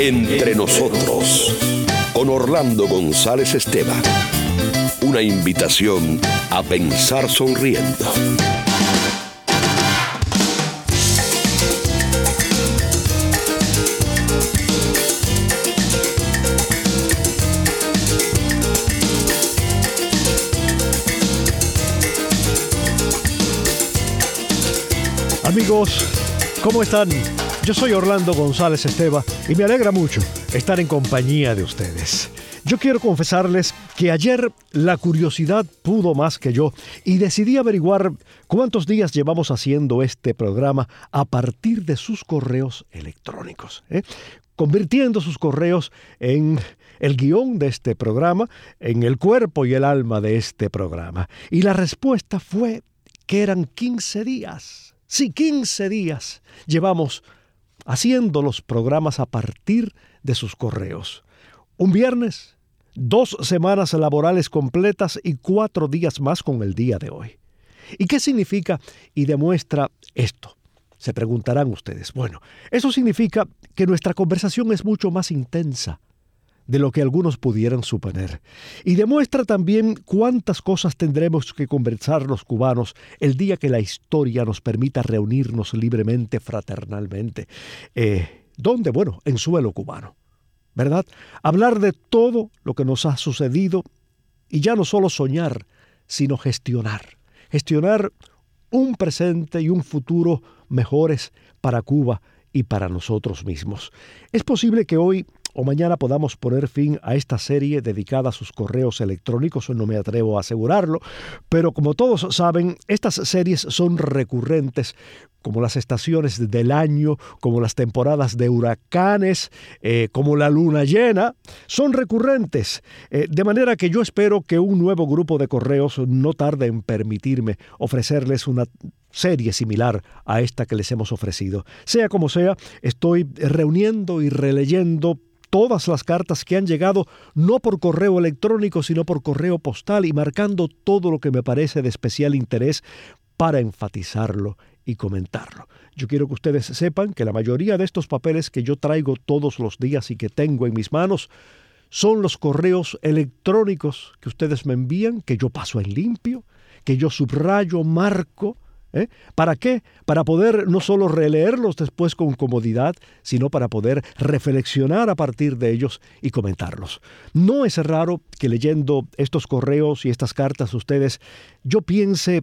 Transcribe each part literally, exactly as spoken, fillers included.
Entre nosotros, con Orlando González Esteban. Una invitación a pensar sonriendo. Amigos, ¿cómo están? Yo soy Orlando González Esteban y me alegra mucho estar en compañía de ustedes. Yo quiero confesarles que ayer la curiosidad pudo más que yo y decidí averiguar cuántos días llevamos haciendo este programa a partir de sus correos electrónicos, ¿eh? convirtiendo sus correos en el guión de este programa, en el cuerpo y el alma de este programa. Y la respuesta fue que eran quince días. Sí, quince días llevamos haciendo los programas a partir de sus correos. Un viernes, dos semanas laborales completas y cuatro días más con el día de hoy. ¿Y qué significa y demuestra esto? Se preguntarán ustedes. Bueno, eso significa que nuestra conversación es mucho más intensa de lo que algunos pudieran suponer. Y demuestra también cuántas cosas tendremos que conversar los cubanos el día que la historia nos permita reunirnos libremente, fraternalmente. Eh, ¿Dónde? Bueno, en suelo cubano, ¿verdad? Hablar de todo lo que nos ha sucedido y ya no solo soñar, sino gestionar. Gestionar un presente y un futuro mejores para Cuba y para nosotros mismos. Es posible que hoy o mañana podamos poner fin a esta serie dedicada a sus correos electrónicos, no me atrevo a asegurarlo, pero como todos saben, estas series son recurrentes, como las estaciones del año, como las temporadas de huracanes, eh, como la luna llena, son recurrentes, eh, de manera que yo espero que un nuevo grupo de correos no tarde en permitirme ofrecerles una serie similar a esta que les hemos ofrecido. Sea como sea, estoy reuniendo y releyendo todas las cartas que han llegado no por correo electrónico, sino por correo postal y marcando todo lo que me parece de especial interés para enfatizarlo y comentarlo. Yo quiero que ustedes sepan que la mayoría de estos papeles que yo traigo todos los días y que tengo en mis manos son los correos electrónicos que ustedes me envían, que yo paso en limpio, que yo subrayo, marco. ¿Eh? ¿Para qué? Para poder no solo releerlos después con comodidad, sino para poder reflexionar a partir de ellos y comentarlos. No es raro que leyendo estos correos y estas cartas ustedes, yo piense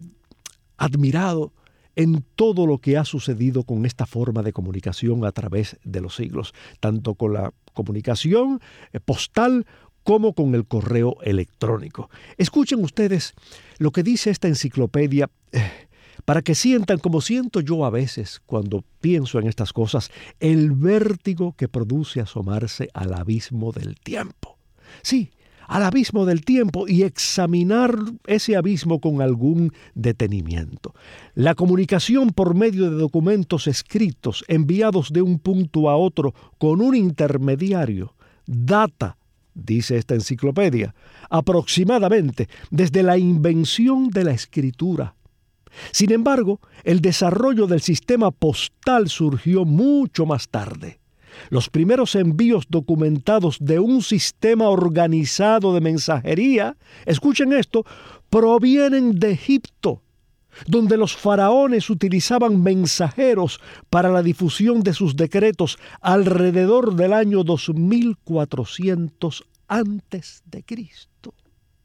admirado en todo lo que ha sucedido con esta forma de comunicación a través de los siglos, tanto con la comunicación postal como con el correo electrónico. Escuchen ustedes lo que dice esta enciclopedia, eh, para que sientan, como siento yo a veces cuando pienso en estas cosas, el vértigo que produce asomarse al abismo del tiempo. Sí, al abismo del tiempo y examinar ese abismo con algún detenimiento. La comunicación por medio de documentos escritos enviados de un punto a otro con un intermediario data, dice esta enciclopedia, aproximadamente desde la invención de la escritura. Sin embargo, el desarrollo del sistema postal surgió mucho más tarde. Los primeros envíos documentados de un sistema organizado de mensajería, escuchen esto, provienen de Egipto, donde los faraones utilizaban mensajeros para la difusión de sus decretos alrededor del año dos mil cuatrocientos antes de Cristo.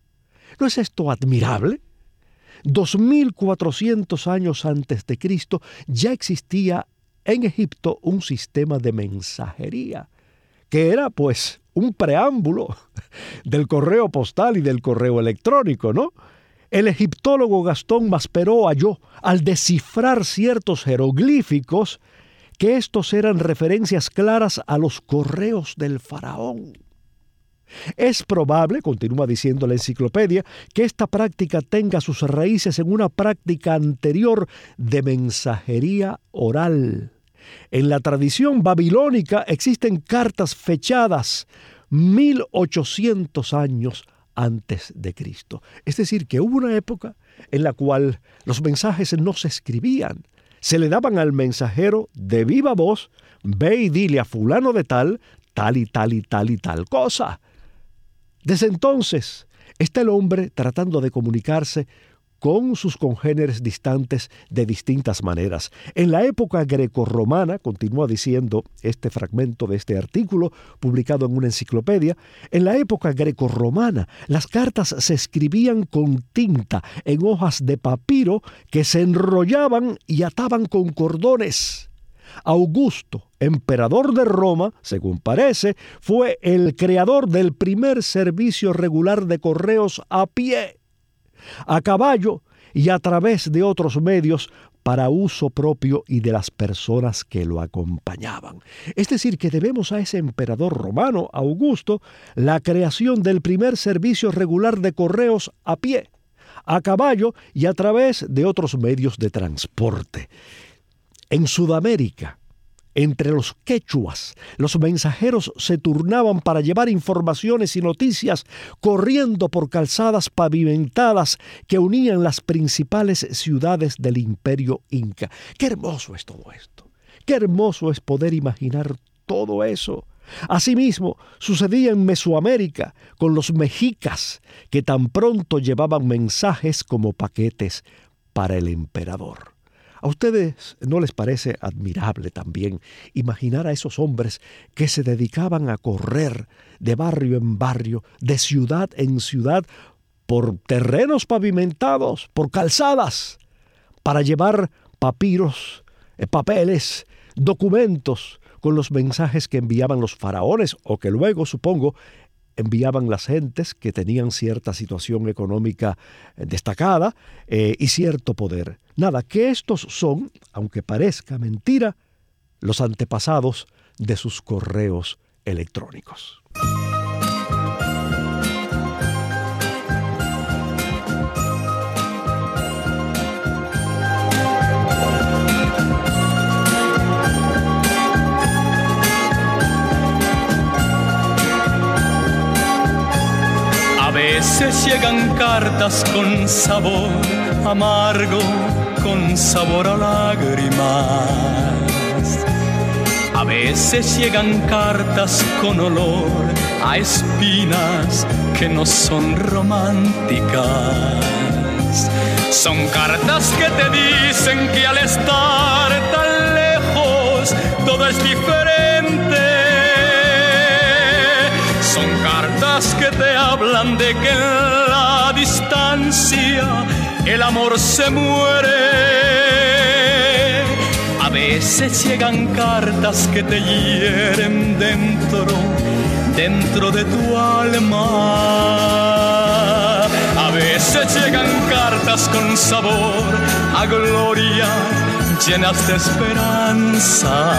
¿No es esto admirable? dos mil cuatrocientos años antes de Cristo ya existía en Egipto un sistema de mensajería, que era pues un preámbulo del correo postal y del correo electrónico, ¿no? El egiptólogo Gastón Maspero halló, al descifrar ciertos jeroglíficos, que estos eran referencias claras a los correos del faraón. Es probable, continúa diciendo la enciclopedia, que esta práctica tenga sus raíces en una práctica anterior de mensajería oral. En la tradición babilónica existen cartas fechadas mil ochocientos años antes de Cristo. Es decir, que hubo una época en la cual los mensajes no se escribían, se le daban al mensajero de viva voz: ve y dile a fulano de tal, tal y tal y tal y tal cosa. Desde entonces está el hombre tratando de comunicarse con sus congéneres distantes de distintas maneras. En la época grecorromana, continúa diciendo este fragmento de este artículo publicado en una enciclopedia, en la época grecorromana las cartas se escribían con tinta en hojas de papiro que se enrollaban y ataban con cordones. Augusto, emperador de Roma, según parece, fue el creador del primer servicio regular de correos a pie, a caballo y a través de otros medios para uso propio y de las personas que lo acompañaban. Es decir, que debemos a ese emperador romano, Augusto, la creación del primer servicio regular de correos a pie, a caballo y a través de otros medios de transporte. En Sudamérica, entre los quechuas, los mensajeros se turnaban para llevar informaciones y noticias corriendo por calzadas pavimentadas que unían las principales ciudades del Imperio Inca. ¡Qué hermoso es todo esto! ¡Qué hermoso es poder imaginar todo eso! Asimismo, sucedía en Mesoamérica con los mexicas, que tan pronto llevaban mensajes como paquetes para el emperador. ¿A ustedes no les parece admirable también imaginar a esos hombres que se dedicaban a correr de barrio en barrio, de ciudad en ciudad, por terrenos pavimentados, por calzadas, para llevar papiros, eh, papeles, documentos con los mensajes que enviaban los faraones o que luego, supongo, enviaban las gentes que tenían cierta situación económica destacada eh, y cierto poder? Nada, que estos son, aunque parezca mentira, los antepasados de sus correos electrónicos. A veces llegan cartas con sabor amargo, con sabor a lágrimas. A veces llegan cartas con olor a espinas que no son románticas. Son cartas que te dicen que al estar tan lejos todo es diferente. Son cartas que te hablan de que en la distancia el amor se muere. A veces llegan cartas que te hieren dentro, dentro de tu alma. A veces llegan cartas con sabor a gloria, llenas de esperanza.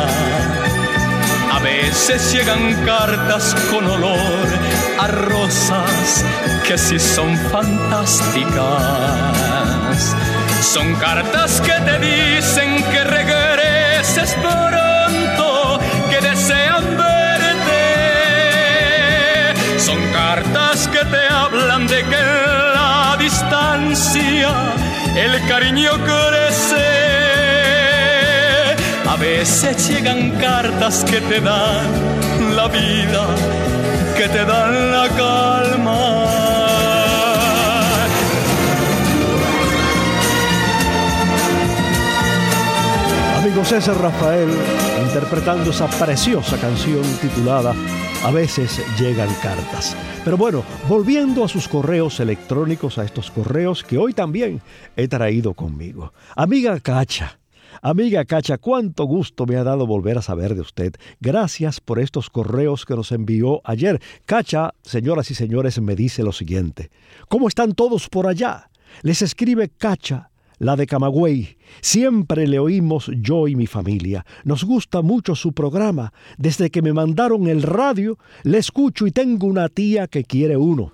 A veces llegan cartas con olor a rosas que sí son fantásticas. Son cartas que te dicen que regreses pronto, que desean verte. Son cartas que te hablan de que en la distancia el cariño crece. A veces llegan cartas que te dan la vida, que te dan la calma. Amigo César Rafael, interpretando esa preciosa canción titulada A veces llegan cartas. Pero bueno, volviendo a sus correos electrónicos, a estos correos que hoy también he traído conmigo. Amiga Cacha, Amiga Cacha, cuánto gusto me ha dado volver a saber de usted. Gracias por estos correos que nos envió ayer. Cacha, señoras y señores, me dice lo siguiente. ¿Cómo están todos por allá? Les escribe Cacha, la de Camagüey. Siempre le oímos yo y mi familia. Nos gusta mucho su programa. Desde que me mandaron el radio, le escucho y tengo una tía que quiere uno.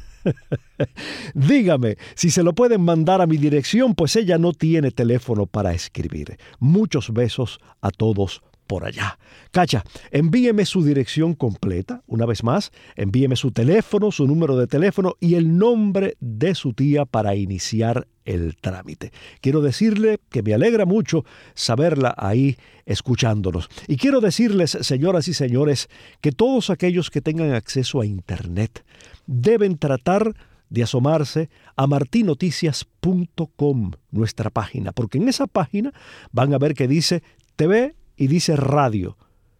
Dígame, si se lo pueden mandar a mi dirección, pues ella no tiene teléfono para escribir. Muchos besos a todos por allá. Cacha, envíeme su dirección completa, una vez más, envíeme su teléfono, su número de teléfono y el nombre de su tía para iniciar el trámite. Quiero decirle que me alegra mucho saberla ahí escuchándonos. Y quiero decirles, señoras y señores, que todos aquellos que tengan acceso a Internet deben tratar de asomarse a martin noticias punto com, nuestra página, porque en esa página van a ver que dice T V y dice radio.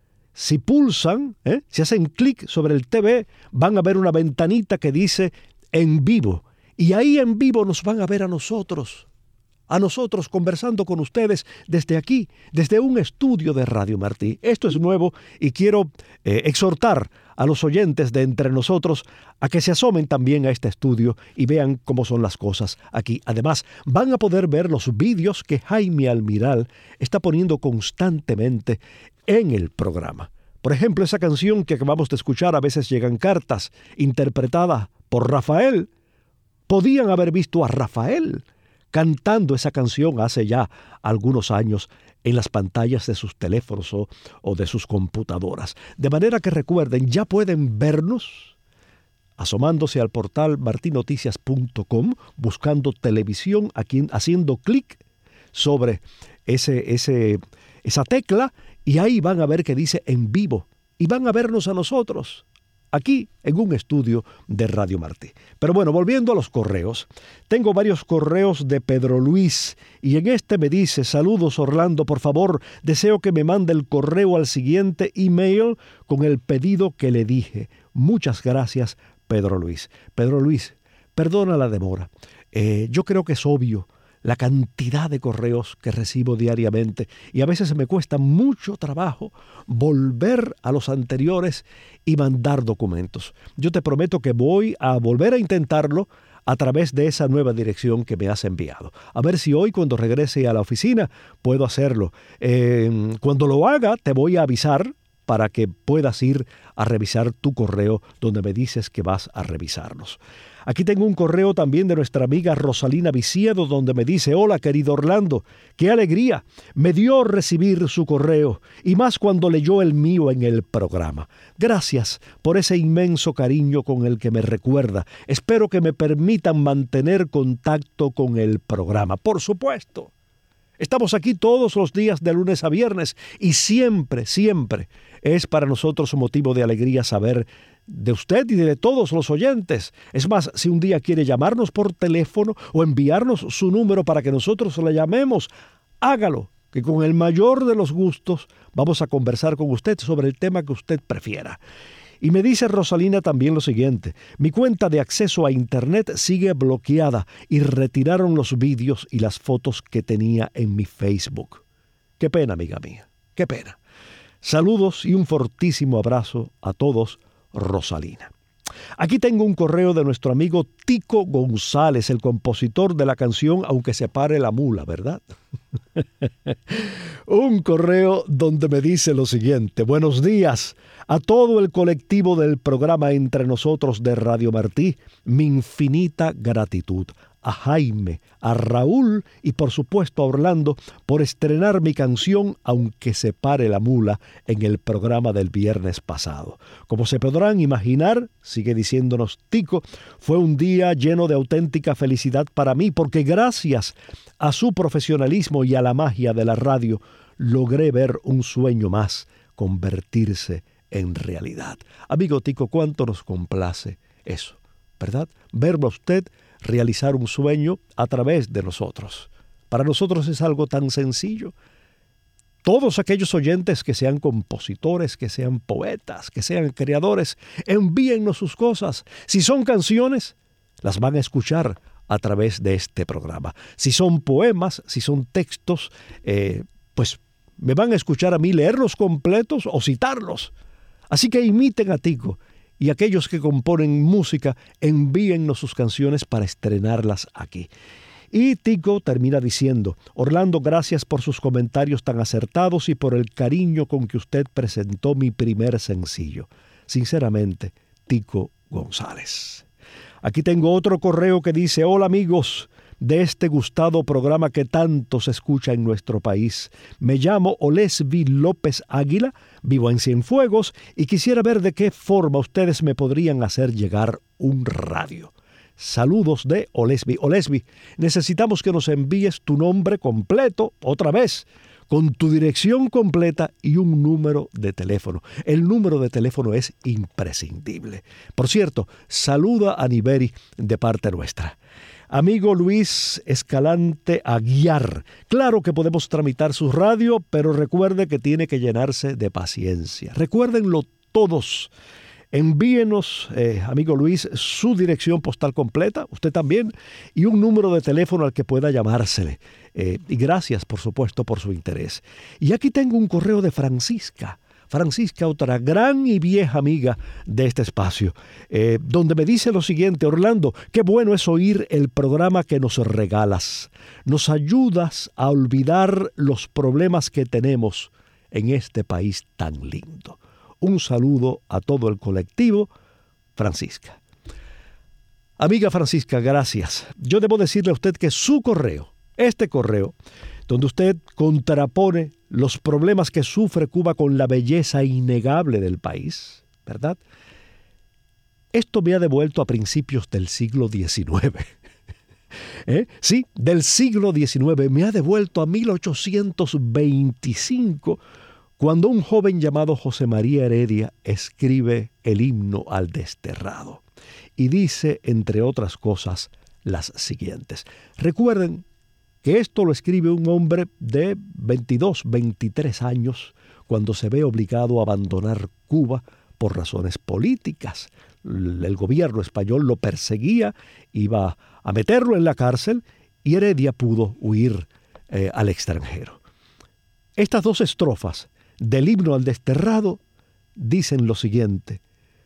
Si pulsan, ¿eh? si hacen clic sobre el T V, van a ver una ventanita que dice en vivo. Y ahí en vivo nos van a ver a nosotros, a nosotros conversando con ustedes desde aquí, desde un estudio de Radio Martí. Esto es nuevo y quiero eh, exhortar a los oyentes de entre nosotros a que se asomen también a este estudio y vean cómo son las cosas aquí. Además, van a poder ver los vídeos que Jaime Almiral está poniendo constantemente en el programa. Por ejemplo, esa canción que acabamos de escuchar, A veces llegan cartas, interpretada por Rafael. Podían haber visto a Rafael cantando esa canción hace ya algunos años en las pantallas de sus teléfonos o, o de sus computadoras. De manera que recuerden, ya pueden vernos asomándose al portal martin noticias punto com, buscando televisión, aquí, haciendo clic sobre ese, ese, esa tecla, y ahí van a ver que dice en vivo, y van a vernos a nosotros, aquí en un estudio de Radio Martí. Pero bueno, volviendo a los correos, tengo varios correos de Pedro Luis y en este me dice: saludos Orlando, por favor, deseo que me mande el correo al siguiente email con el pedido que le dije. Muchas gracias, Pedro Luis. Pedro Luis, perdona la demora. Eh, yo creo que es obvio la cantidad de correos que recibo diariamente y a veces me cuesta mucho trabajo volver a los anteriores y mandar documentos. Yo te prometo que voy a volver a intentarlo a través de esa nueva dirección que me has enviado. A ver si hoy, cuando regrese a la oficina, puedo hacerlo. Eh, cuando lo haga, te voy a avisar para que puedas ir a revisar tu correo donde me dices que vas a revisarlos. Aquí tengo un correo también de nuestra amiga Rosalina Viciedo, donde me dice: hola querido Orlando, qué alegría me dio recibir su correo, y más cuando leyó el mío en el programa. Gracias por ese inmenso cariño con el que me recuerda. Espero que me permitan mantener contacto con el programa. Por supuesto. Estamos aquí todos los días de lunes a viernes y siempre, siempre es para nosotros un motivo de alegría saber de usted y de todos los oyentes. Es más, si un día quiere llamarnos por teléfono o enviarnos su número para que nosotros le llamemos, hágalo, que con el mayor de los gustos vamos a conversar con usted sobre el tema que usted prefiera. Y me dice Rosalina también lo siguiente: mi cuenta de acceso a Internet sigue bloqueada y retiraron los vídeos y las fotos que tenía en mi Facebook. Qué pena, amiga mía, qué pena. Saludos y un fortísimo abrazo a todos, Rosalina. Aquí tengo un correo de nuestro amigo Tico González, el compositor de la canción Aunque se pare la mula, ¿verdad? Un correo donde me dice lo siguiente: buenos días a todo el colectivo del programa Entre Nosotros de Radio Martí, mi infinita gratitud. A Jaime, a Raúl y por supuesto a Orlando por estrenar mi canción Aunque se pare la mula en el programa del viernes pasado. Como se podrán imaginar, sigue diciéndonos Tico, fue un día lleno de auténtica felicidad para mí, porque gracias a su profesionalismo y a la magia de la radio logré ver un sueño más convertirse en realidad. Amigo Tico, cuánto nos complace eso, ¿verdad? Verlo a usted realizar un sueño a través de nosotros. Para nosotros es algo tan sencillo. Todos aquellos oyentes que sean compositores, que sean poetas, que sean creadores, envíennos sus cosas. Si son canciones, las van a escuchar a través de este programa. Si son poemas, si son textos, eh, pues me van a escuchar a mí leerlos completos o citarlos. Así que imiten a Tico. Y aquellos que componen música, envíennos sus canciones para estrenarlas aquí. Y Tico termina diciendo: Orlando, gracias por sus comentarios tan acertados y por el cariño con que usted presentó mi primer sencillo. Sinceramente, Tico González. Aquí tengo otro correo que dice: hola amigos de este gustado programa que tanto se escucha en nuestro país. Me llamo Olesby López Águila, vivo en Cienfuegos y quisiera ver de qué forma ustedes me podrían hacer llegar un radio. Saludos de Olesbi. Olesbi, necesitamos que nos envíes tu nombre completo, otra vez, con tu dirección completa y un número de teléfono. El número de teléfono es imprescindible. Por cierto, saluda a Niberi de parte nuestra. Amigo Luis Escalante Aguiar, claro que podemos tramitar su radio, pero recuerde que tiene que llenarse de paciencia. Recuérdenlo todos. Envíenos, eh, amigo Luis, su dirección postal completa, usted también, y un número de teléfono al que pueda llamársele. Eh, y gracias, por supuesto, por su interés. Y aquí tengo un correo de Francisca. Francisca, otra gran y vieja amiga de este espacio, eh, donde me dice lo siguiente: Orlando, qué bueno es oír el programa que nos regalas. Nos ayudas a olvidar los problemas que tenemos en este país tan lindo. Un saludo a todo el colectivo, Francisca. Amiga Francisca, gracias. Yo debo decirle a usted que su correo, este correo, donde usted contrapone los problemas que sufre Cuba con la belleza innegable del país, ¿verdad? Esto me ha devuelto a principios del siglo diecinueve. ¿Eh? Sí, del siglo diecinueve. Me ha devuelto a mil ochocientos veinticinco, cuando un joven llamado José María Heredia escribe el himno al desterrado. Y dice, entre otras cosas, las siguientes. Recuerden que esto lo escribe un hombre de veintidós, veintitrés años, cuando se ve obligado a abandonar Cuba por razones políticas. El gobierno español lo perseguía, iba a meterlo en la cárcel, y Heredia pudo huir eh, al extranjero. Estas dos estrofas del himno al desterrado dicen lo siguiente: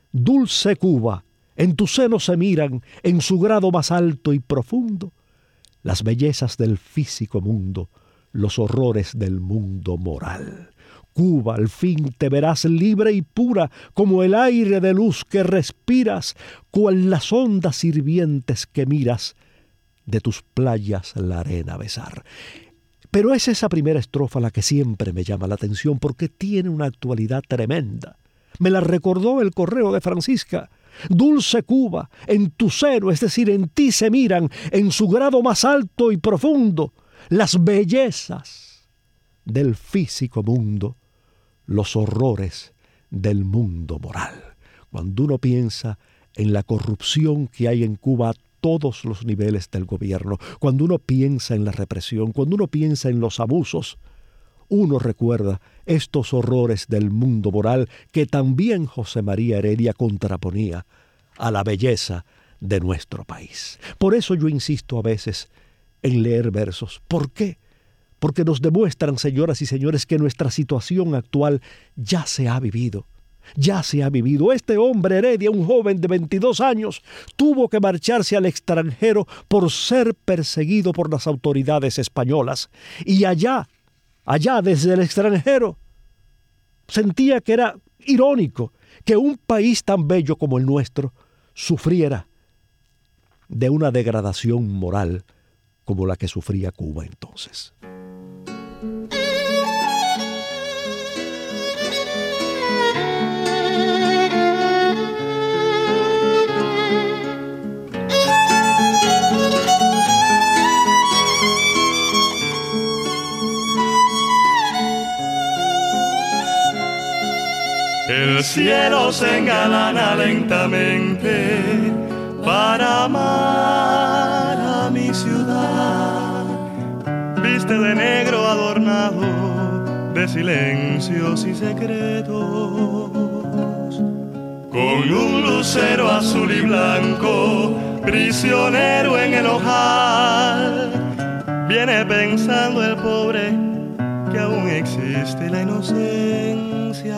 Dulce Cuba, en tu seno se miran, en su grado más alto y profundo, las bellezas del físico mundo, los horrores del mundo moral. Cuba, al fin te verás libre y pura, como el aire de luz que respiras, cual las ondas hirvientes que miras, de tus playas la arena besar. Pero es esa primera estrofa la que siempre me llama la atención, porque tiene una actualidad tremenda. Me la recordó el correo de Francisca. Dulce Cuba, en tu seno, es decir, en ti se miran, en su grado más alto y profundo, las bellezas del físico mundo, los horrores del mundo moral. Cuando uno piensa en la corrupción que hay en Cuba a todos los niveles del gobierno, cuando uno piensa en la represión, cuando uno piensa en los abusos, uno recuerda estos horrores del mundo moral que también José María Heredia contraponía a la belleza de nuestro país. Por eso yo insisto a veces en leer versos. ¿Por qué? Porque nos demuestran, señoras y señores, que nuestra situación actual ya se ha vivido. Ya se ha vivido. Este hombre Heredia, un joven de veintidós años, tuvo que marcharse al extranjero por ser perseguido por las autoridades españolas. Y allá, allá desde el extranjero, sentía que era irónico que un país tan bello como el nuestro sufriera de una degradación moral como la que sufría Cuba entonces. El cielo se engalana lentamente para amar a mi ciudad. Viste de negro adornado de silencios y secretos, con un lucero azul y blanco, prisionero en el ojal. Viene pensando el pobre que aún existe la inocencia.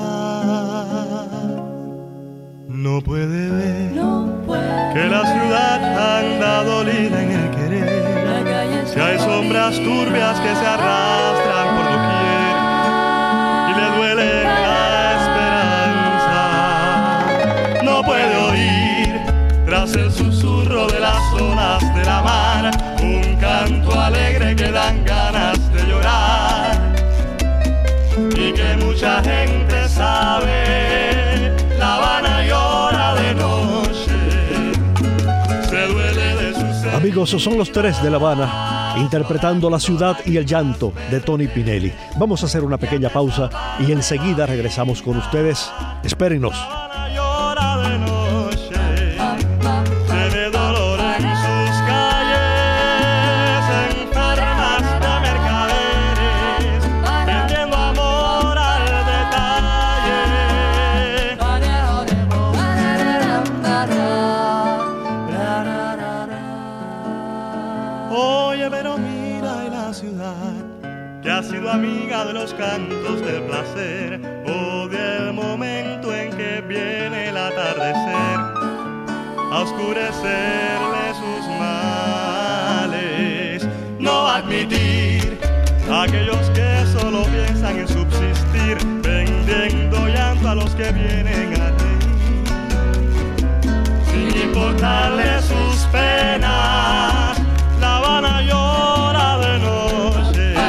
No puede ver no puede que la ciudad anda dolida en el querer. Si hay sombras turbias que se arrastran por doquier y le duele la esperanza. No puede oír tras el susurro de las olas de la mar un canto alegre que dan ganas de llorar y que mucha gente sabe. La Habana llora de noche, se duele Amigos, son los tres de La Habana interpretando La ciudad y el llanto de Tony Pinelli. Vamos a hacer una pequeña pausa y enseguida regresamos con ustedes. Espérennos. Amiga de los cantos del placer, odia el momento en que viene el atardecer a oscurecerle sus males. No admitir a aquellos que solo piensan en subsistir, vendiendo llanto a los que vienen a reír, sin importarle sus penas. La Habana llora de noche,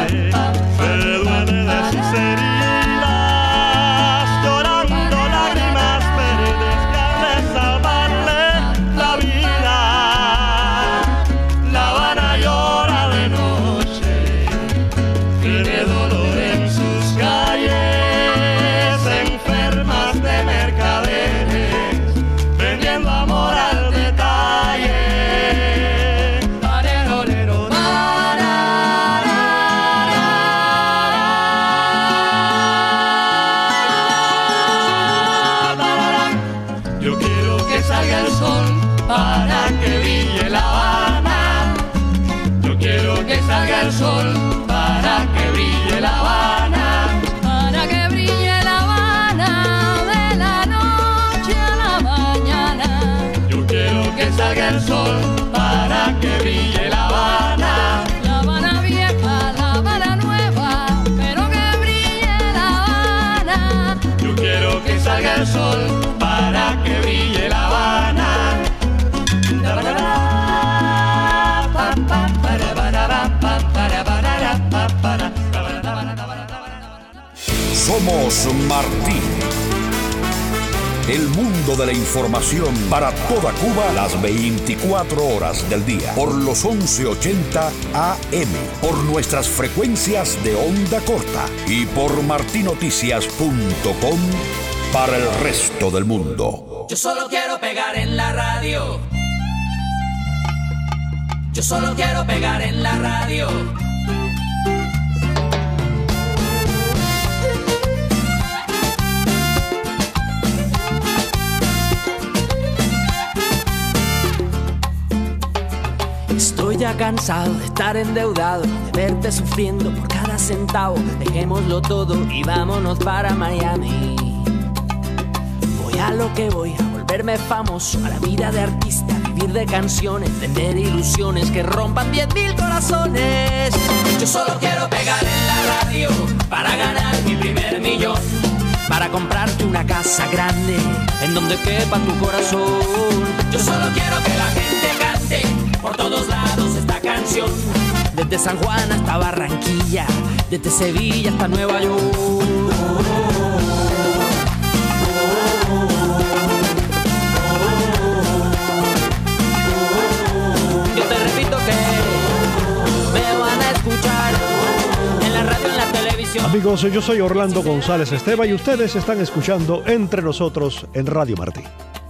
el sol para que brille La Habana. Somos Martí. El mundo de la información para toda Cuba las veinticuatro horas del día. Por los once ochenta A M. Por nuestras frecuencias de onda corta. Y por martinoticias punto com para el resto del mundo. Yo solo quiero pegar en la radio. Yo solo quiero pegar en la radio. Estoy ya cansado de estar endeudado, de verte sufriendo por cada centavo. Dejémoslo todo y vámonos para Miami. Voy a lo que voy, a volverme famoso, a la vida de artista, vivir de canciones, vender ilusiones que rompan diez mil corazones. Yo solo quiero pegar en la radio para ganar mi primer millón, para comprarte una casa grande en donde quepa tu corazón. Yo solo quiero que la gente cante por todos lados esta canción, desde San Juan hasta Barranquilla, desde Sevilla hasta Nueva York. Yo te repito que me van a escuchar en la radio, en la televisión. Amigos, yo soy Orlando González Esteban y ustedes están escuchando Entre Nosotros en Radio Martí.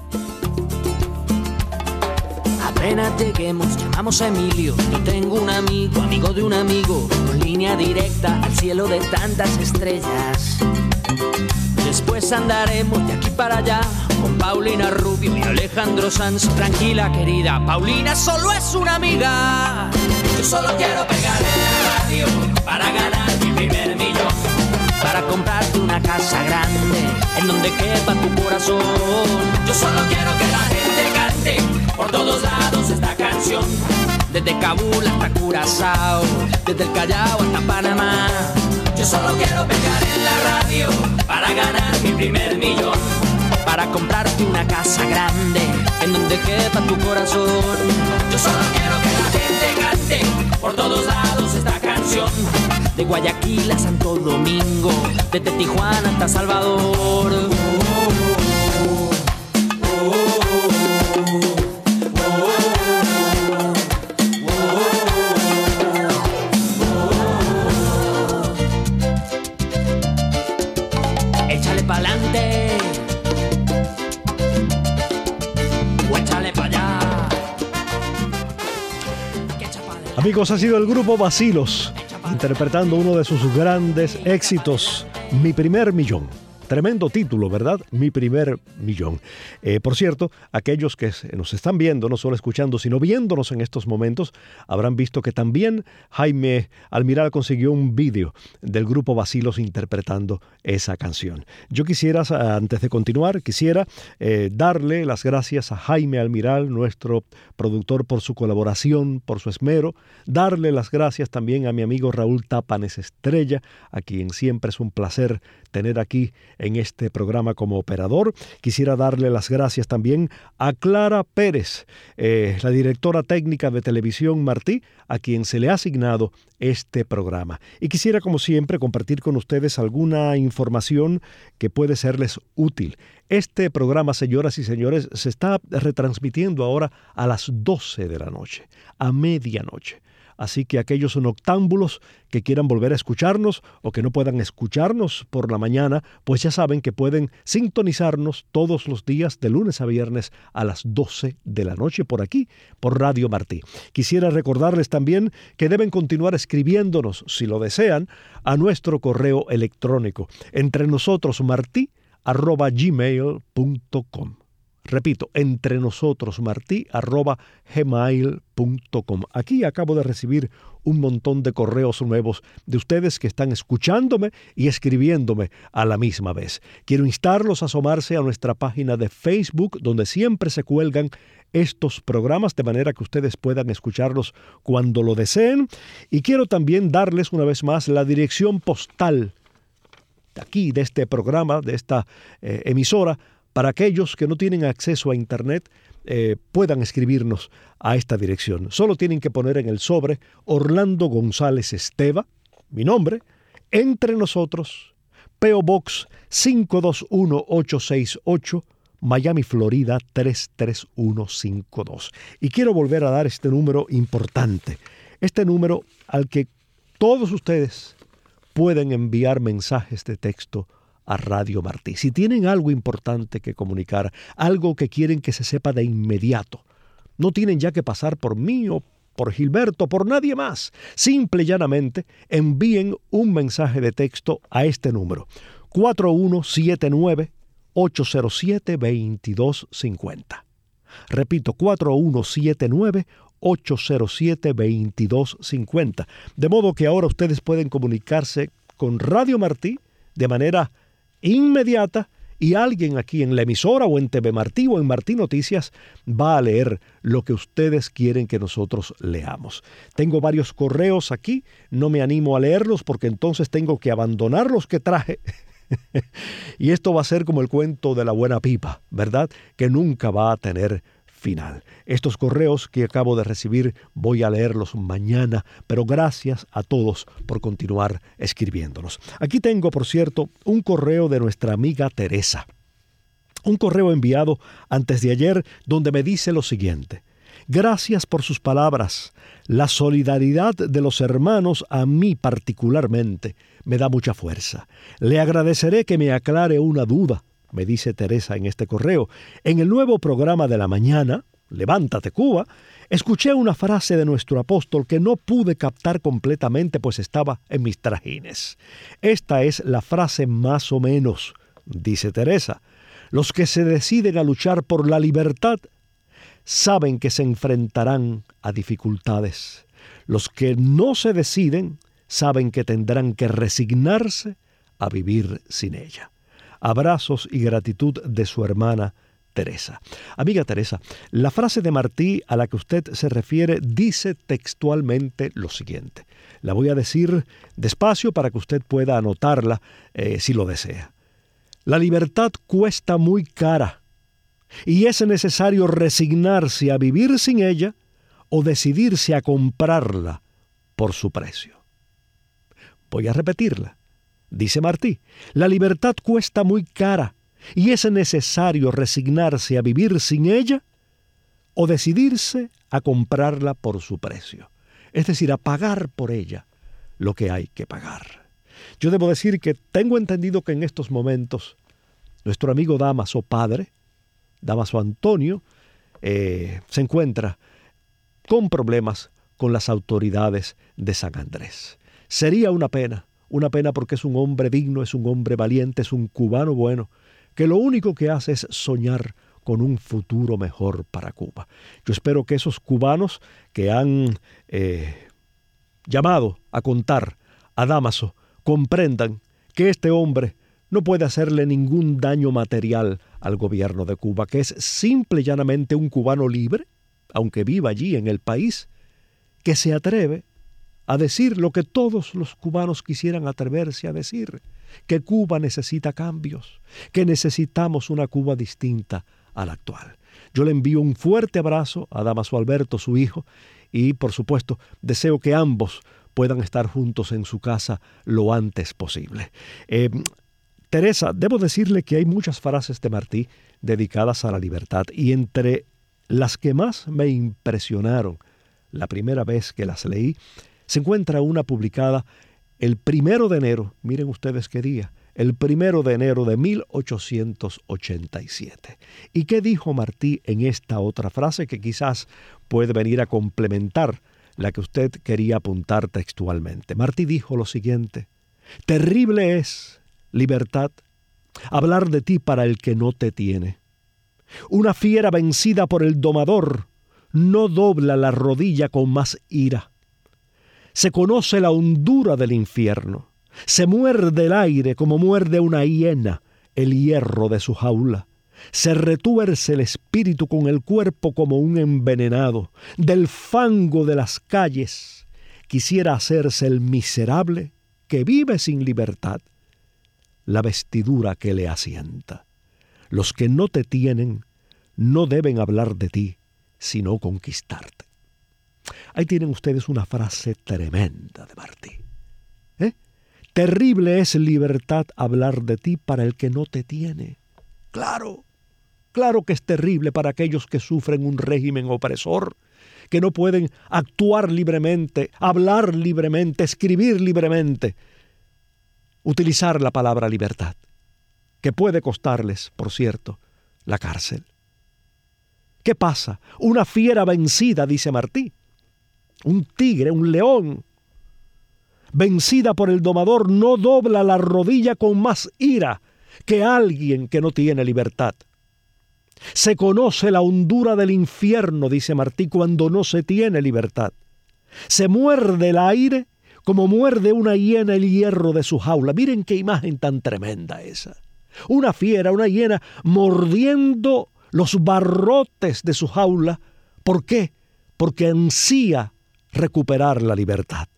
Apenas lleguemos, llamamos a Emilio. Yo tengo un amigo, amigo de un amigo, con línea directa al cielo de tantas estrellas. Después andaremos de aquí para allá con Paulina Rubio y Alejandro Sanz. Tranquila, querida, Paulina solo es una amiga. Yo solo quiero pegar en la radio para ganar mi primer millón, para comprarte una casa grande en donde quepa tu corazón. Yo solo quiero que la gente cante por todos lados esta canción, desde Kabul hasta Curazao, desde el Callao hasta Panamá. Yo solo quiero pegar en la radio para ganar mi primer millón, para comprarte una casa grande en donde quepa tu corazón. Yo solo quiero que la gente cante por todos lados esta canción, de Guayaquil a Santo Domingo, desde Tijuana hasta Salvador. adelante. O échale para allá. Que echa pa' adelante. Amigos, ha sido el grupo Vacilos interpretando uno de sus grandes éxitos, Mi Primer Millón. Tremendo título, ¿verdad? Mi Primer Millón. Eh, por cierto, aquellos que nos están viendo, no solo escuchando, sino viéndonos en estos momentos, habrán visto que también Jaime Almiral consiguió un vídeo del grupo Vacilos interpretando esa canción. Yo quisiera, antes de continuar, quisiera eh, darle las gracias a Jaime Almiral, nuestro productor, por su colaboración, por su esmero. Darle las gracias también a mi amigo Raúl Tapanes Estrella, a quien siempre es un placer tener aquí en este programa como operador. Quisiera darle las gracias también a Clara Pérez, eh, la directora técnica de Televisión Martí, a quien se le ha asignado este programa. Y quisiera, como siempre, compartir con ustedes alguna información que puede serles útil. Este programa, señoras y señores, se está retransmitiendo ahora a las doce de la noche, a medianoche. Así que aquellos noctámbulos que quieran volver a escucharnos o que no puedan escucharnos por la mañana, pues ya saben que pueden sintonizarnos todos los días de lunes a viernes a las doce de la noche por aquí, por Radio Martí. Quisiera recordarles también que deben continuar escribiéndonos, si lo desean, a nuestro correo electrónico, entre nosotros martí arroba gmail punto com. Repito, entre nosotros martí arroba gmail punto com. Aquí acabo de recibir un montón de correos nuevos de ustedes que están escuchándome y escribiéndome a la misma vez. Quiero instarlos a asomarse a nuestra página de Facebook, donde siempre se cuelgan estos programas, de manera que ustedes puedan escucharlos cuando lo deseen. Y quiero también darles una vez más la dirección postal de aquí, de este programa, de esta eh, emisora, para aquellos que no tienen acceso a Internet, eh, puedan escribirnos a esta dirección. Solo tienen que poner en el sobre Orlando González Esteva, mi nombre, entre nosotros, P O Box cinco dos uno ocho seis ocho, Miami, Florida tres tres uno cinco dos. Y quiero volver a dar este número importante, este número al que todos ustedes pueden enviar mensajes de texto a Radio Martí. Si tienen algo importante que comunicar, algo que quieren que se sepa de inmediato, no tienen ya que pasar por mí o por Gilberto, por nadie más. Simple y llanamente envíen un mensaje de texto a este número, cuatro uno siete nueve ocho cero siete dos dos cinco cero. Repito, cuatro uno siete nueve ocho cero siete dos dos cinco cero. De modo que ahora ustedes pueden comunicarse con Radio Martí de manera inmediata, y alguien aquí en la emisora o en T V Martí o en Martí Noticias va a leer lo que ustedes quieren que nosotros leamos. Tengo varios correos aquí, no me animo a leerlos porque entonces tengo que abandonar los que traje. Y esto va a ser como el cuento de la buena pipa, ¿verdad? Que nunca va a tener final. Estos correos que acabo de recibir voy a leerlos mañana, pero gracias a todos por continuar escribiéndonos. Aquí tengo, por cierto, un correo de nuestra amiga Teresa. Un correo enviado antes de ayer donde me dice lo siguiente: gracias por sus palabras. La solidaridad de los hermanos a mí particularmente me da mucha fuerza. Le agradeceré que me aclare una duda, me dice Teresa en este correo. En el nuevo programa de la mañana, Levántate Cuba, escuché una frase de nuestro apóstol que no pude captar completamente, pues estaba en mis trajines. Esta es la frase más o menos, dice Teresa: los que se deciden a luchar por la libertad saben que se enfrentarán a dificultades. Los que no se deciden saben que tendrán que resignarse a vivir sin ella. Abrazos y gratitud de su hermana Teresa. Amiga Teresa, la frase de Martí a la que usted se refiere dice textualmente lo siguiente. La voy a decir despacio para que usted pueda anotarla eh, si lo desea. La libertad cuesta muy cara y es necesario resignarse a vivir sin ella o decidirse a comprarla por su precio. Voy a repetirla. Dice Martí, la libertad cuesta muy cara y es necesario resignarse a vivir sin ella o decidirse a comprarla por su precio. Es decir, a pagar por ella lo que hay que pagar. Yo debo decir que tengo entendido que en estos momentos nuestro amigo Dámaso padre, Dámaso Antonio, eh, se encuentra con problemas con las autoridades de San Andrés. Sería una pena, una pena porque es un hombre digno, es un hombre valiente, es un cubano bueno, que lo único que hace es soñar con un futuro mejor para Cuba. Yo espero que esos cubanos que han eh, llamado a contar a Dámaso comprendan que este hombre no puede hacerle ningún daño material al gobierno de Cuba, que es simple y llanamente un cubano libre, aunque viva allí en el país, que se atreve a decir lo que todos los cubanos quisieran atreverse a decir, que Cuba necesita cambios, que necesitamos una Cuba distinta a la actual. Yo le envío un fuerte abrazo a Dámaso Alberto, su hijo, y por supuesto deseo que ambos puedan estar juntos en su casa lo antes posible. Eh, Teresa, debo decirle que hay muchas frases de Martí dedicadas a la libertad, y entre las que más me impresionaron la primera vez que las leí, se encuentra una publicada el primero de enero, miren ustedes qué día, el primero de enero de mil ochocientos ochenta y siete. ¿Y qué dijo Martí en esta otra frase que quizás puede venir a complementar la que usted quería apuntar textualmente? Martí dijo lo siguiente: terrible es, libertad, hablar de ti para el que no te tiene. Una fiera vencida por el domador no dobla la rodilla con más ira. Se conoce la hondura del infierno. Se muerde el aire como muerde una hiena el hierro de su jaula. Se retuerce el espíritu con el cuerpo como un envenenado. Del fango de las calles quisiera hacerse el miserable que vive sin libertad la vestidura que le asienta. Los que no te tienen no deben hablar de ti, sino conquistarte. Ahí tienen ustedes una frase tremenda de Martí. ¿Eh? Terrible es, libertad, hablar de ti para el que no te tiene. Claro, claro que es terrible para aquellos que sufren un régimen opresor, que no pueden actuar libremente, hablar libremente, escribir libremente, utilizar la palabra libertad, que puede costarles, por cierto, la cárcel. ¿Qué pasa? Una fiera vencida, dice Martí, un tigre, un león, vencida por el domador, no dobla la rodilla con más ira que alguien que no tiene libertad. Se conoce la hondura del infierno, dice Martí, cuando no se tiene libertad. Se muerde el aire como muerde una hiena el hierro de su jaula. Miren qué imagen tan tremenda esa. Una fiera, una hiena mordiendo los barrotes de su jaula. ¿Por qué? Porque ansía recuperar la libertad.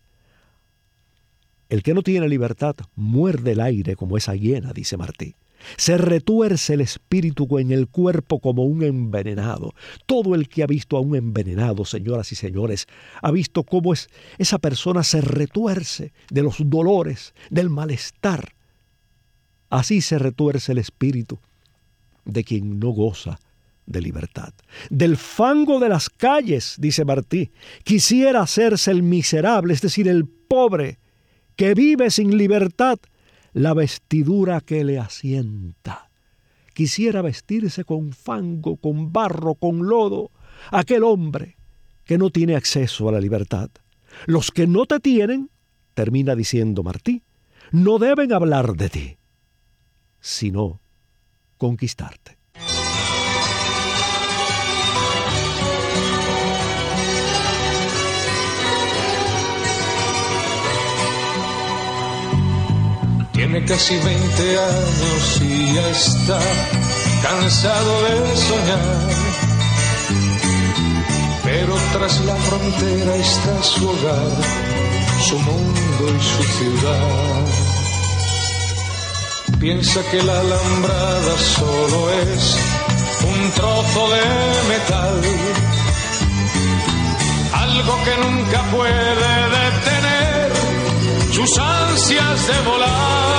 El que no tiene libertad muerde el aire como esa hiena, dice Martí. Se retuerce el espíritu en el cuerpo como un envenenado. Todo el que ha visto a un envenenado, señoras y señores, ha visto cómo es, esa persona se retuerce de los dolores, del malestar. Así se retuerce el espíritu de quien no goza de libertad. Del fango de las calles, dice Martí, quisiera hacerse el miserable, es decir, el pobre, que vive sin libertad, la vestidura que le asienta. Quisiera vestirse con fango, con barro, con lodo, aquel hombre que no tiene acceso a la libertad. Los que no te tienen, termina diciendo Martí, no deben hablar de ti, sino conquistarte. Tiene casi veinte años y ya está cansado de soñar, pero tras la frontera está su hogar, su mundo y su ciudad. Piensa que la alambrada solo es un trozo de metal, algo que nunca puede detener sus ansias de volar.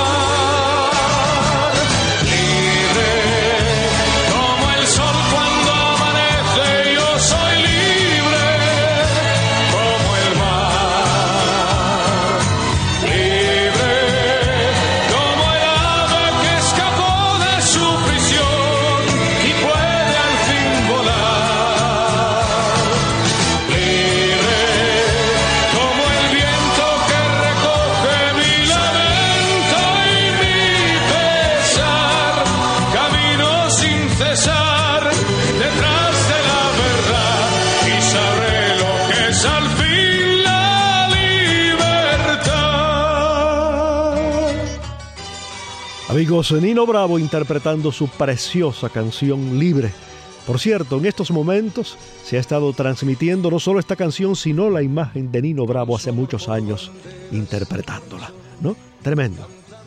Libre como el sol cuando amanece, yo soy libre como el mar. Libre como el ave que escapó de su Amigos, Nino Bravo interpretando su preciosa canción Libre. Por cierto, en estos momentos se ha estado transmitiendo no solo esta canción, sino la imagen de Nino Bravo hace muchos años interpretándola, ¿no? Tremendo.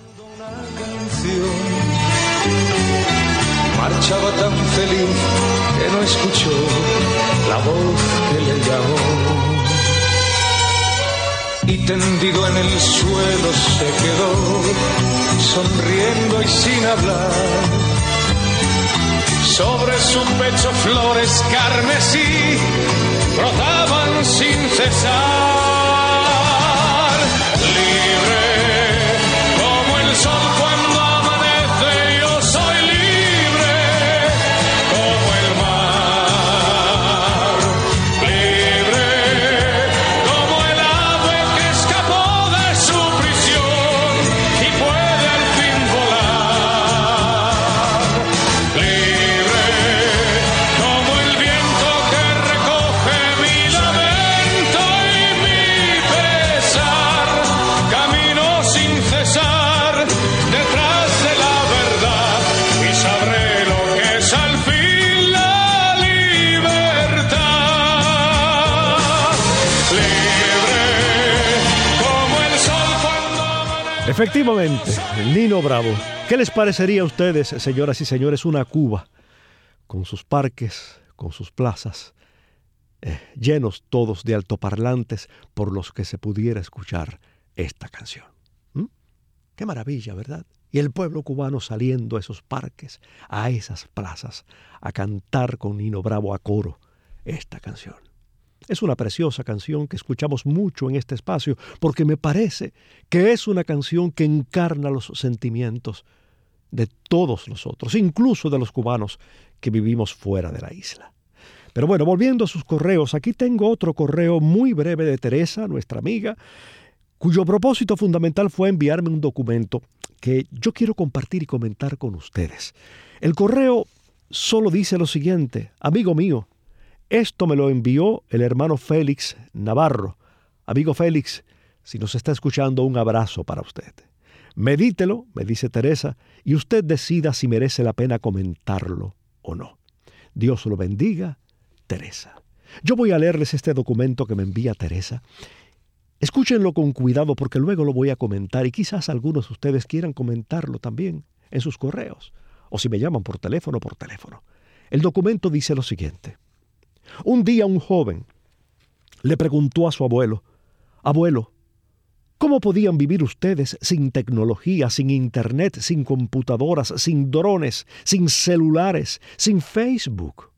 Marchaba tan feliz que no escuchó la voz que le llamó. Y tendido en el suelo se quedó, sonriendo y sin hablar. Sobre su pecho flores carmesí brotaban sin cesar. Libre como el sol cuando amanece, yo soy libre como el mar. Libre como el ave que escapó de su prisión y puede al fin volar. Libre como el viento que recoge mi lamento y mi pesar. Camino sin cesar detrás de la verdad y sabré lo que es al fin la libertad. Libre como el sol cuando amanece. Efectivamente, Nino Bravo. ¿Qué les parecería a ustedes, señoras y señores, una Cuba con sus parques, con sus plazas, eh, llenos todos de altoparlantes por los que se pudiera escuchar esta canción? ¿Mm? Qué maravilla, ¿verdad? Y el pueblo cubano saliendo a esos parques, a esas plazas, a cantar con Nino Bravo a coro esta canción. Es una preciosa canción que escuchamos mucho en este espacio porque me parece que es una canción que encarna los sentimientos de todos nosotros, incluso de los cubanos que vivimos fuera de la isla. Pero bueno, volviendo a sus correos, aquí tengo otro correo muy breve de Teresa, nuestra amiga, cuyo propósito fundamental fue enviarme un documento que yo quiero compartir y comentar con ustedes. El correo solo dice lo siguiente: amigo mío, esto me lo envió el hermano Félix Navarro. Amigo Félix, si nos está escuchando, un abrazo para usted. Medítelo, me dice Teresa, y usted decida si merece la pena comentarlo o no. Dios lo bendiga, Teresa. Yo voy a leerles este documento que me envía Teresa. Escúchenlo con cuidado porque luego lo voy a comentar y quizás algunos de ustedes quieran comentarlo también en sus correos o si me llaman por teléfono, por teléfono. El documento dice lo siguiente. Un día un joven le preguntó a su abuelo: abuelo, ¿cómo podían vivir ustedes sin tecnología, sin internet, sin computadoras, sin drones, sin celulares, sin Facebook?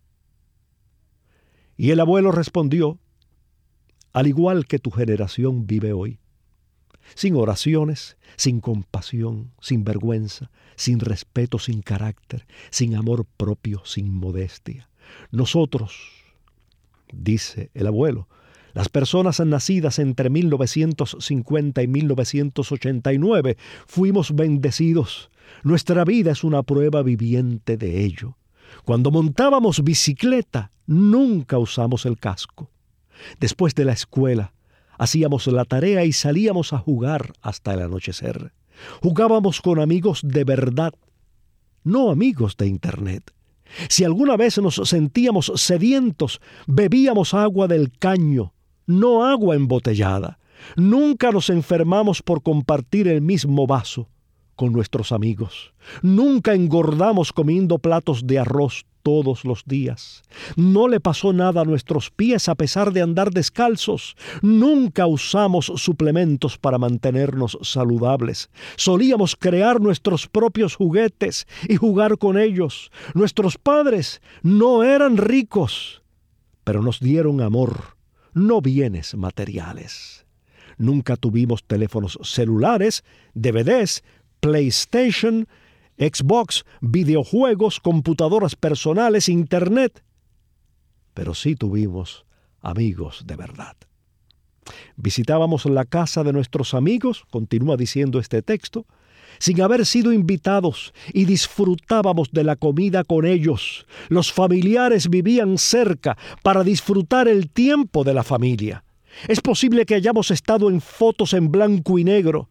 Y el abuelo respondió: al igual que tu generación vive hoy, sin oraciones, sin compasión, sin vergüenza, sin respeto, sin carácter, sin amor propio, sin modestia. Nosotros, dice el abuelo, las personas nacidas entre mil novecientos cincuenta y mil novecientos ochenta y nueve, fuimos bendecidos. Nuestra vida es una prueba viviente de ello. Cuando montábamos bicicleta, nunca usamos el casco. Después de la escuela, hacíamos la tarea y salíamos a jugar hasta el anochecer. Jugábamos con amigos de verdad, no amigos de internet. Si alguna vez nos sentíamos sedientos, bebíamos agua del caño, no agua embotellada. Nunca nos enfermamos por compartir el mismo vaso con nuestros amigos. Nunca engordamos comiendo platos de arroz todos los días. No le pasó nada a nuestros pies a pesar de andar descalzos. Nunca usamos suplementos para mantenernos saludables. Solíamos crear nuestros propios juguetes y jugar con ellos. Nuestros padres no eran ricos, pero nos dieron amor, no bienes materiales. Nunca tuvimos teléfonos celulares, D V Ds, PlayStation, Xbox, videojuegos, computadoras personales, internet. Pero sí tuvimos amigos de verdad. Visitábamos la casa de nuestros amigos, continúa diciendo este texto, sin haber sido invitados y disfrutábamos de la comida con ellos. Los familiares vivían cerca para disfrutar el tiempo de la familia. Es posible que hayamos estado en fotos en blanco y negro,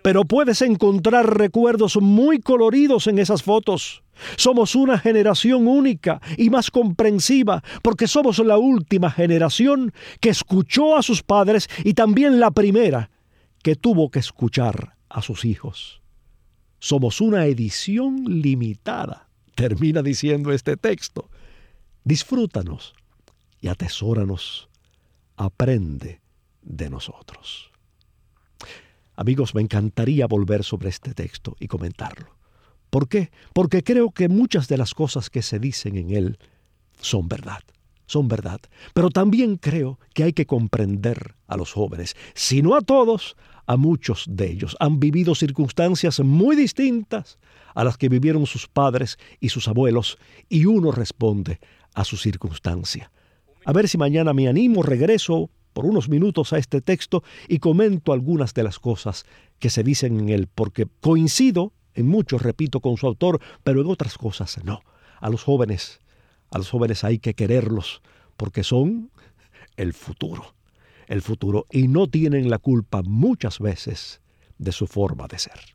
pero puedes encontrar recuerdos muy coloridos en esas fotos. Somos una generación única y más comprensiva porque somos la última generación que escuchó a sus padres y también la primera que tuvo que escuchar a sus hijos. Somos una edición limitada, termina diciendo este texto. Disfrútanos y atesóranos. Aprende de nosotros. Amigos, me encantaría volver sobre este texto y comentarlo. ¿Por qué? Porque creo que muchas de las cosas que se dicen en él son verdad, son verdad. Pero también creo que hay que comprender a los jóvenes, si no a todos, a muchos de ellos. Han vivido circunstancias muy distintas a las que vivieron sus padres y sus abuelos, y uno responde a su circunstancia. A ver si mañana me animo, regreso por unos minutos a este texto y comento algunas de las cosas que se dicen en él, porque coincido en mucho, repito, con su autor, pero en otras cosas no. A los jóvenes, a los jóvenes hay que quererlos, porque son el futuro, el futuro, y no tienen la culpa muchas veces de su forma de ser.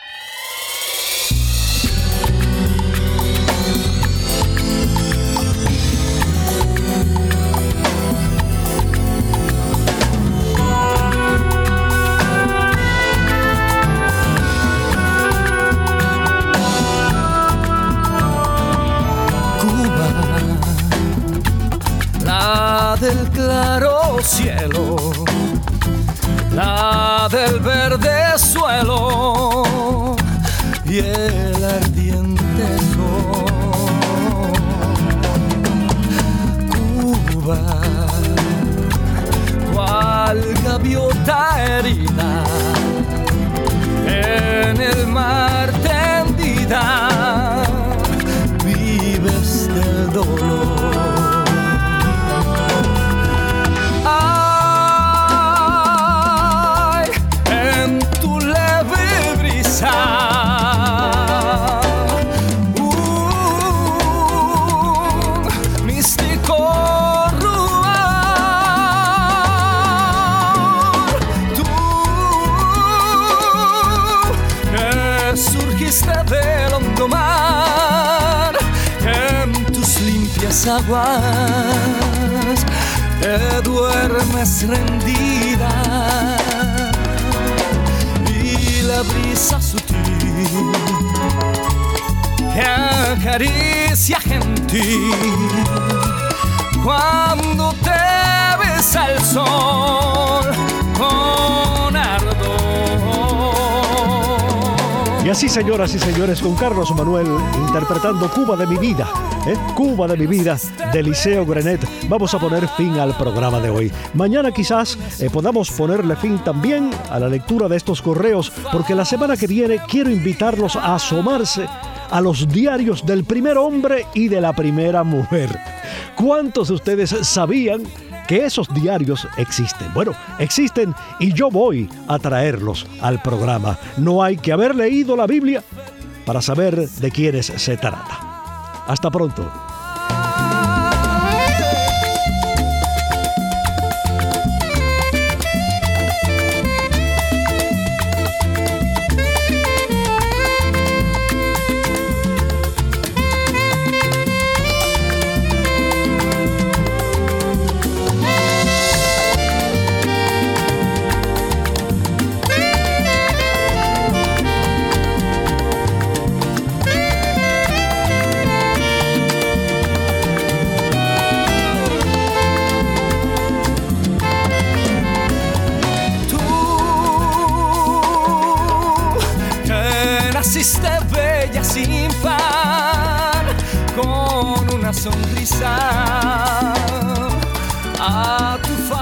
Del claro cielo, la del verde suelo y el ardiente sol. Cuba, cual gaviota herida en el mar tendida, vives del dolor. Un místico rumor, tú que surgiste del hondo mar, en tus limpias aguas te duermes rendida. La brisa sutil que acaricia gentil cuando te besa el sol con ardor. Y así, señoras y señores, con Carlos Manuel interpretando Cuba de mi vida, ¿eh? Cuba de mi vida, de Liceo Grenet, vamos a poner fin al programa de hoy. Mañana quizás eh, podamos ponerle fin también a la lectura de estos correos, porque la semana que viene quiero invitarlos a asomarse a los diarios del primer hombre y de la primera mujer. ¿Cuántos de ustedes sabían que esos diarios existen? Bueno, existen y yo voy a traerlos al programa. No hay que haber leído la Biblia para saber de quiénes se trata. Hasta pronto. Naciste bella sin par, con una sonrisa a tu